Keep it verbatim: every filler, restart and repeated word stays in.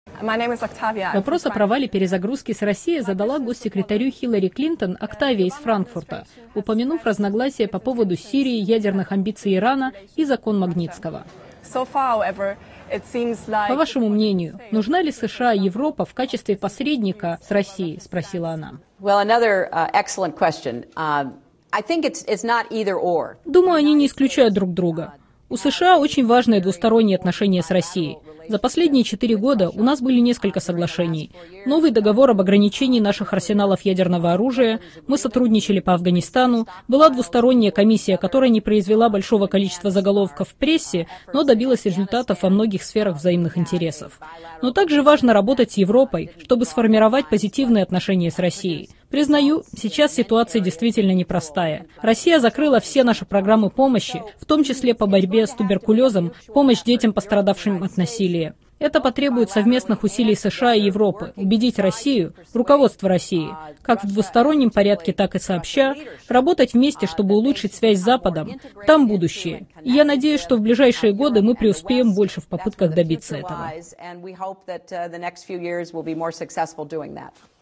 Вопрос о провале перезагрузки с Россией задала госсекретарю Хиллари Клинтон Октавия из Франкфурта, упомянув разногласия по поводу Сирии, ядерных амбиций Ирана и закон Магнитского. По вашему мнению, нужна ли США и Европа в качестве посредника с Россией, спросила она. Думаю, они не исключают друг друга. У США очень важные двусторонние отношения с Россией. За последние четыре года у нас были несколько соглашений. Новый договор об ограничении наших арсеналов ядерного оружия, мы сотрудничали по Афганистану, была двусторонняя комиссия, которая не произвела большого количества заголовков в прессе, но добилась результатов во многих сферах взаимных интересов. Но также важно работать с Европой, чтобы сформировать позитивные отношения с Россией. Признаю, сейчас ситуация действительно непростая. Россия закрыла все наши программы помощи, в том числе по борьбе с туберкулезом, помощь детям, пострадавшим от насилия. Это потребует совместных усилий США и Европы, убедить Россию, руководство России, как в двустороннем порядке, так и сообща, работать вместе, чтобы улучшить связь с Западом. Там будущее. И я надеюсь, что в ближайшие годы мы преуспеем больше в попытках добиться этого.